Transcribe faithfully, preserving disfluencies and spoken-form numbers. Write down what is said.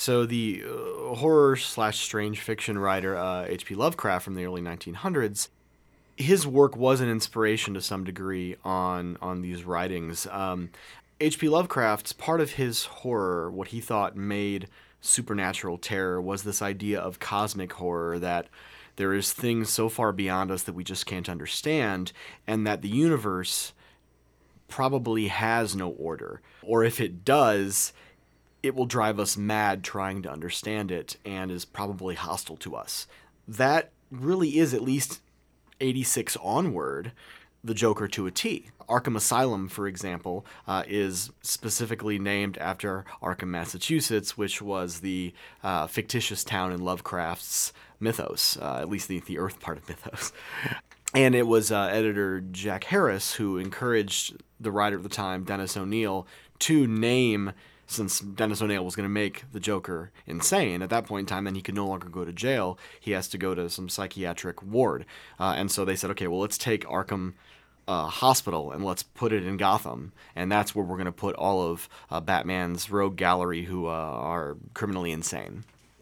So the uh, horror slash strange fiction writer uh, H P. Lovecraft from the early nineteen hundreds, his work was an inspiration to some degree on on these writings. Um, H P. Lovecraft's part of his horror, what he thought made supernatural terror, was this idea of cosmic horror, that there is things so far beyond us that we just can't understand, and that the universe probably has no order. Or if it does, it will drive us mad trying to understand it and is probably hostile to us. That really is, at least eighty-six onward, the Joker to a T. Arkham Asylum, for example, uh, is specifically named after Arkham, Massachusetts, which was the uh, fictitious town in Lovecraft's mythos, uh, at least the, the Earth part of mythos. And it was uh, editor Jack Harris who encouraged the writer at the time, Dennis O'Neil, to name, since Dennis O'Neil was going to make the Joker insane at that point in time, then he could no longer go to jail. He has to go to some psychiatric ward. Uh, and so they said, okay, well, let's take Arkham uh, Hospital and let's put it in Gotham. And that's where we're going to put all of uh, Batman's rogue gallery who uh, are criminally insane.